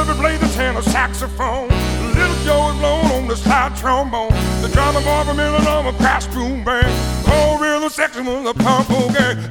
Murphy played the tenor saxophone. Little Joe was blown on the slide trombone. The drummer Barbara Miller on a crash boom band. Whole rhythm section was a pump gang.